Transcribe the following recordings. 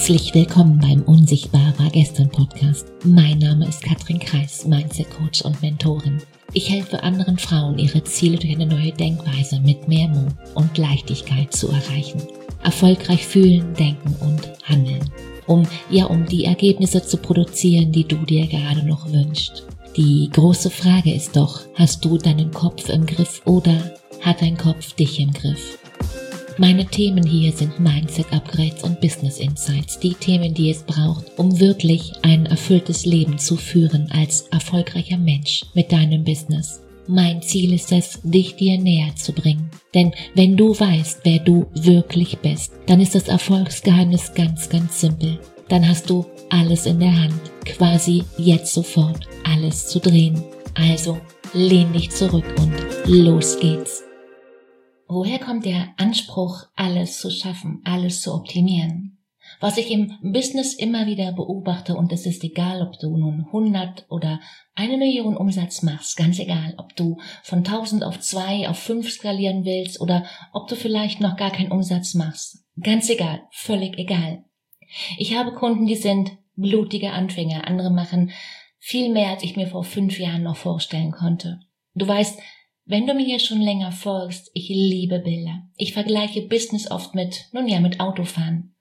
Herzlich willkommen beim Unsichtbar war gestern Podcast. Mein Name ist Katrin Kreis, Mindset Coach und Mentorin. Ich helfe anderen Frauen, ihre Ziele durch eine neue Denkweise mit mehr Mut und Leichtigkeit zu erreichen. Erfolgreich fühlen, denken und handeln. Um die Ergebnisse zu produzieren, die du dir gerade noch wünschst. Die große Frage ist doch, hast du deinen Kopf im Griff oder hat dein Kopf dich im Griff? Meine Themen hier sind Mindset-Upgrades und Business Insights, die Themen, die es braucht, um wirklich ein erfülltes Leben zu führen als erfolgreicher Mensch mit deinem Business. Mein Ziel ist es, dich dir näher zu bringen. Denn wenn du weißt, wer du wirklich bist, dann ist das Erfolgsgeheimnis ganz, ganz simpel. Dann hast du alles in der Hand, quasi jetzt sofort alles zu drehen. Also lehn dich zurück und los geht's. Woher kommt der Anspruch, alles zu schaffen, alles zu optimieren? Was ich im Business immer wieder beobachte, und es ist egal, ob du nun 100 oder 1 Million Umsatz machst, ganz egal, ob du von 1000 auf 2, auf 5 skalieren willst oder ob du vielleicht noch gar keinen Umsatz machst. Ganz egal, völlig egal. Ich habe Kunden, die sind blutige Anfänger, andere machen viel mehr, als ich mir vor 5 Jahren noch vorstellen konnte. Du weißt, wenn du mir hier schon länger folgst, ich liebe Bilder. Ich vergleiche Business oft mit Autofahren.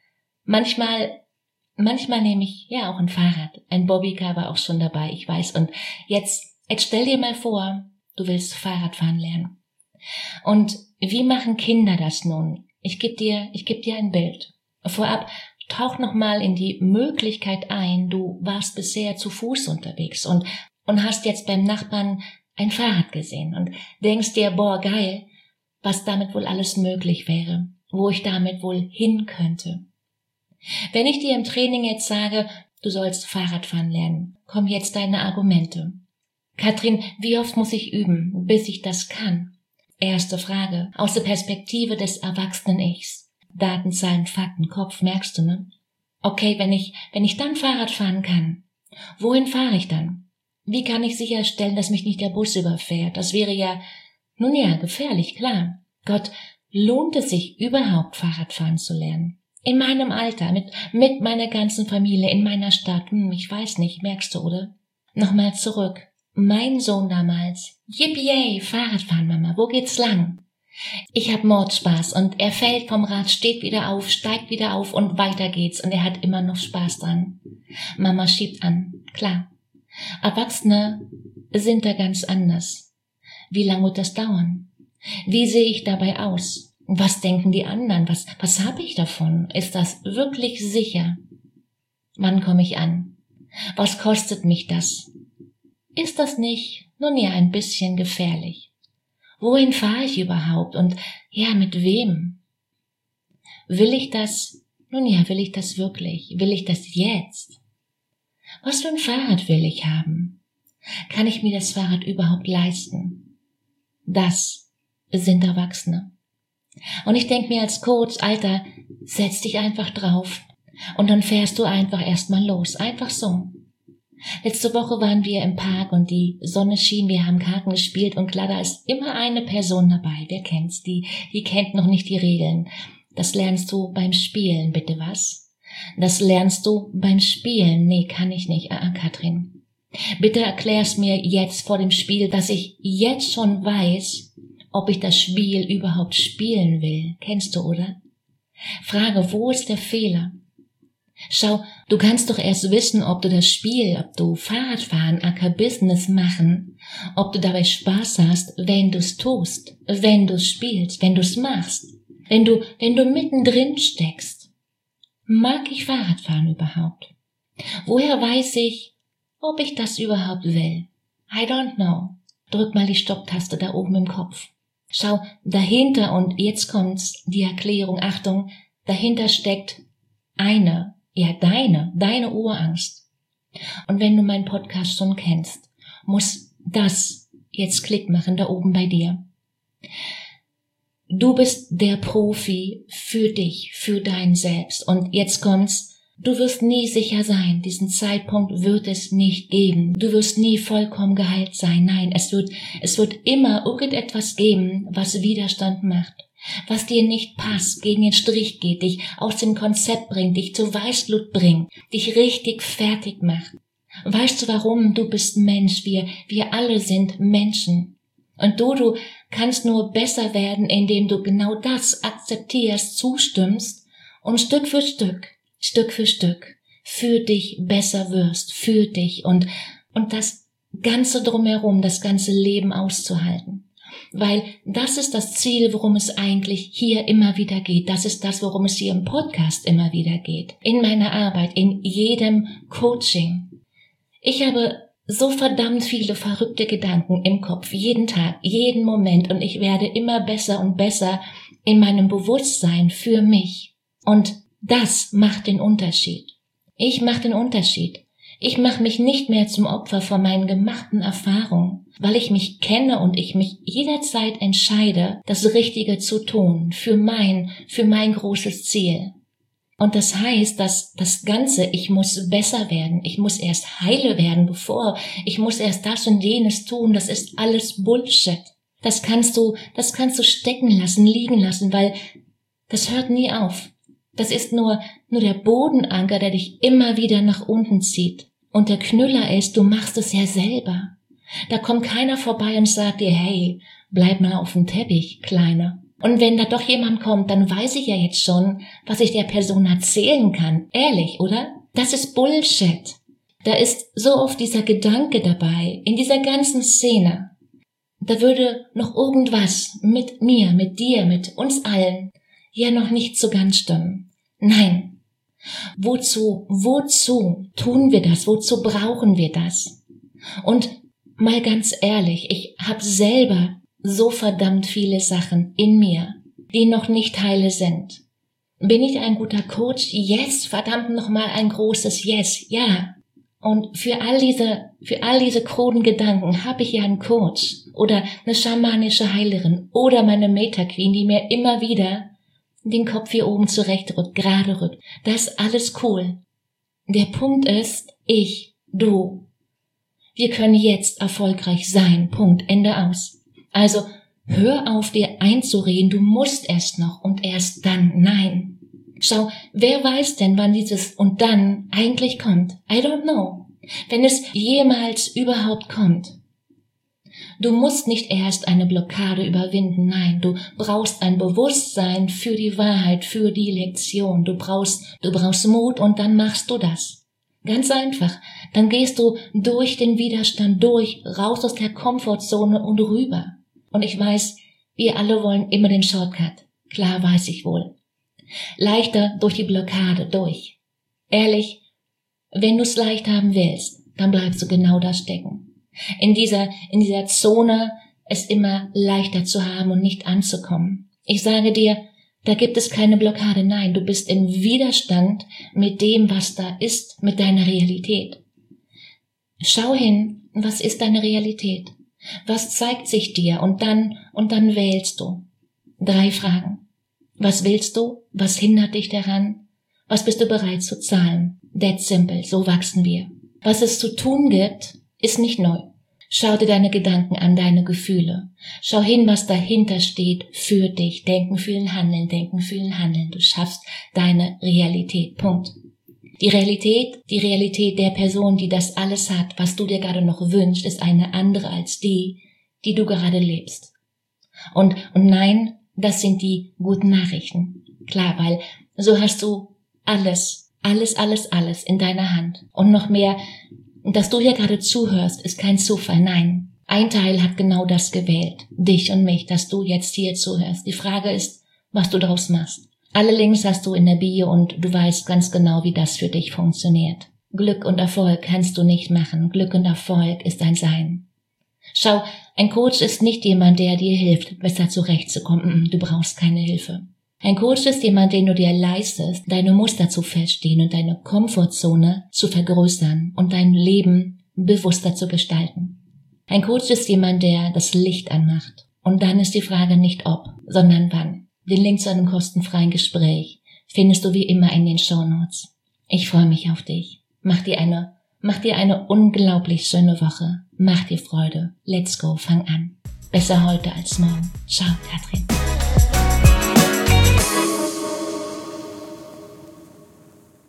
Manchmal nehme ich auch ein Fahrrad. Ein Bobbycar war auch schon dabei, ich weiß. Und jetzt stell dir mal vor, du willst Fahrradfahren lernen. Und wie machen Kinder das nun? Ich geb dir ein Bild. Vorab, tauch nochmal in die Möglichkeit ein, du warst bisher zu Fuß unterwegs und hast jetzt beim Nachbarn ein Fahrrad gesehen und denkst dir, boah, geil, was damit wohl alles möglich wäre, wo ich damit wohl hin könnte. Wenn ich dir im Training jetzt sage, du sollst Fahrradfahren lernen, kommen jetzt deine Argumente. Katrin, wie oft muss ich üben, bis ich das kann? Erste Frage, aus der Perspektive des erwachsenen Ichs. Daten, Zahlen, Fakten, Kopf, merkst du, ne? Okay, wenn ich dann Fahrrad fahren kann, wohin fahre ich dann? Wie kann ich sicherstellen, dass mich nicht der Bus überfährt? Das wäre gefährlich, klar. Gott, lohnt es sich überhaupt, Fahrradfahren zu lernen? In meinem Alter, mit meiner ganzen Familie, in meiner Stadt, ich weiß nicht, merkst du, oder? Nochmal zurück. Mein Sohn damals, yippie, Fahrradfahren, Mama, wo geht's lang? Ich hab Mordspaß und er fällt vom Rad, steht wieder auf, steigt wieder auf und weiter geht's und er hat immer noch Spaß dran. Mama schiebt an, klar. Erwachsene sind da ganz anders. Wie lange wird das dauern? Wie sehe ich dabei aus? Was denken die anderen? Was habe ich davon? Ist das wirklich sicher? Wann komme ich an? Was kostet mich das? Ist das nicht, ein bisschen gefährlich? Wohin fahre ich überhaupt? Und mit wem? Will ich das? Will ich das wirklich? Will ich das jetzt? Was für ein Fahrrad will ich haben? Kann ich mir das Fahrrad überhaupt leisten? Das sind Erwachsene. Und ich denke mir als Coach, Alter, setz dich einfach drauf und dann fährst du einfach erstmal los. Einfach so. Letzte Woche waren wir im Park und die Sonne schien, wir haben Karten gespielt und klar, da ist immer eine Person dabei. Wer kennt's? Die kennt noch nicht die Regeln. Das lernst du beim Spielen, bitte was? Das lernst du beim Spielen. Nee, kann ich nicht. Katrin. Bitte erklär's mir jetzt vor dem Spiel, dass ich jetzt schon weiß, ob ich das Spiel überhaupt spielen will. Kennst du, oder? Frage, wo ist der Fehler? Schau, du kannst doch erst wissen, ob du das Spiel, ob du Fahrradfahren, Business machen, ob du dabei Spaß hast, wenn du's tust, wenn du's spielst, wenn du's machst, wenn du mittendrin steckst. Mag ich Fahrradfahren überhaupt? Woher weiß ich, ob ich das überhaupt will? I don't know. Drück mal die Stopptaste da oben im Kopf. Schau, dahinter, und jetzt kommt's, die Erklärung, Achtung, dahinter steckt deine Urangst. Und wenn du meinen Podcast schon kennst, muss das jetzt Klick machen da oben bei dir. Du bist der Profi für dich, für dein Selbst. Und jetzt kommt's, Du wirst nie sicher sein, diesen Zeitpunkt wird es nicht geben. Du wirst nie vollkommen geheilt sein. Nein, es wird immer irgendetwas geben, was Widerstand macht, was dir nicht passt, gegen den Strich geht, dich aus dem Konzept bringt, dich zur Weißglut bringt, dich richtig fertig macht. Weißt du warum? Du bist Mensch, wir alle sind Menschen. Und du kannst nur besser werden, indem du genau das akzeptierst, zustimmst und Stück für Stück für dich besser wirst, für dich und das Ganze drumherum, das ganze Leben auszuhalten. Weil das ist das Ziel, worum es eigentlich hier immer wieder geht. Das ist das, worum es hier im Podcast immer wieder geht. In meiner Arbeit, in jedem Coaching. Ich habe so verdammt viele verrückte Gedanken im Kopf, jeden Tag, jeden Moment, und ich werde immer besser und besser in meinem Bewusstsein für mich. Und das macht den Unterschied. Ich mache den Unterschied. Ich mache mich nicht mehr zum Opfer von meinen gemachten Erfahrungen, weil ich mich kenne und ich mich jederzeit entscheide, das Richtige zu tun für mein großes Ziel. Und das heißt, dass das Ganze, ich muss besser werden, ich muss erst heile werden, ich muss erst das und jenes tun, das ist alles Bullshit. Das kannst du stecken lassen, liegen lassen, weil das hört nie auf. Das ist nur der Bodenanker, der dich immer wieder nach unten zieht. Und der Knüller ist, du machst es ja selber. Da kommt keiner vorbei und sagt dir, hey, bleib mal auf dem Teppich, Kleiner. Und wenn da doch jemand kommt, dann weiß ich ja jetzt schon, was ich der Person erzählen kann. Ehrlich, oder? Das ist Bullshit. Da ist so oft dieser Gedanke dabei, in dieser ganzen Szene. Da würde noch irgendwas mit mir, mit dir, mit uns allen ja noch nicht so ganz stimmen. Nein. Wozu tun wir das? Wozu brauchen wir das? Und mal ganz ehrlich, ich habe selber so verdammt viele Sachen in mir, die noch nicht heile sind. Bin ich ein guter Coach? Yes, verdammt nochmal ein großes Yes, ja. Und für all diese kruden Gedanken habe ich ja einen Coach oder eine schamanische Heilerin oder meine Meta Queen, die mir immer wieder den Kopf hier oben zurecht rückt, gerade rückt. Das ist alles cool. Der Punkt ist, du. Wir können jetzt erfolgreich sein. Punkt. Ende aus. Also, hör auf, dir einzureden, du musst erst noch und erst dann. Nein. Schau, wer weiß denn, wann dieses und dann eigentlich kommt? I don't know. Wenn es jemals überhaupt kommt. Du musst nicht erst eine Blockade überwinden, nein, du brauchst ein Bewusstsein für die Wahrheit, für die Lektion. Du brauchst Mut und dann machst du das. Ganz einfach. Dann gehst du durch den Widerstand raus aus der Komfortzone und rüber. Und ich weiß, wir alle wollen immer den Shortcut. Klar, weiß ich wohl. Leichter durch die Blockade durch. Ehrlich, wenn du es leicht haben willst, dann bleibst du genau da stecken. In dieser Zone es immer leichter zu haben und nicht anzukommen. Ich sage dir, da gibt es keine Blockade. Nein, du bist im Widerstand mit dem, was da ist, mit deiner Realität. Schau hin, was ist deine Realität? Was zeigt sich dir? Und dann wählst du. 3 Fragen. Was willst du? Was hindert dich daran? Was bist du bereit zu zahlen? That's simple, so wachsen wir. Was es zu tun gibt, ist nicht neu. Schau dir deine Gedanken an, deine Gefühle. Schau hin, was dahinter steht für dich. Denken, fühlen, handeln, denken, fühlen, handeln. Du schaffst deine Realität. Punkt. Die Realität der Person, die das alles hat, was du dir gerade noch wünschst, ist eine andere als die du gerade lebst. Und nein, das sind die guten Nachrichten. Klar, weil so hast du alles in deiner Hand. Und noch mehr, dass du hier gerade zuhörst, ist kein Zufall, nein. Ein Teil hat genau das gewählt, dich und mich, dass du jetzt hier zuhörst. Die Frage ist, was du daraus machst. Alle Links hast du in der Bio und du weißt ganz genau, wie das für dich funktioniert. Glück und Erfolg kannst du nicht machen. Glück und Erfolg ist ein Sein. Schau, ein Coach ist nicht jemand, der dir hilft, besser zurechtzukommen. Du brauchst keine Hilfe. Ein Coach ist jemand, den du dir leistest, deine Muster zu verstehen und deine Komfortzone zu vergrößern und dein Leben bewusster zu gestalten. Ein Coach ist jemand, der das Licht anmacht. Und dann ist die Frage nicht ob, sondern wann. Den Link zu einem kostenfreien Gespräch findest du wie immer in den Shownotes. Ich freue mich auf dich. Mach dir eine unglaublich schöne Woche. Mach dir Freude. Let's go, fang an. Besser heute als morgen. Ciao, Katrin.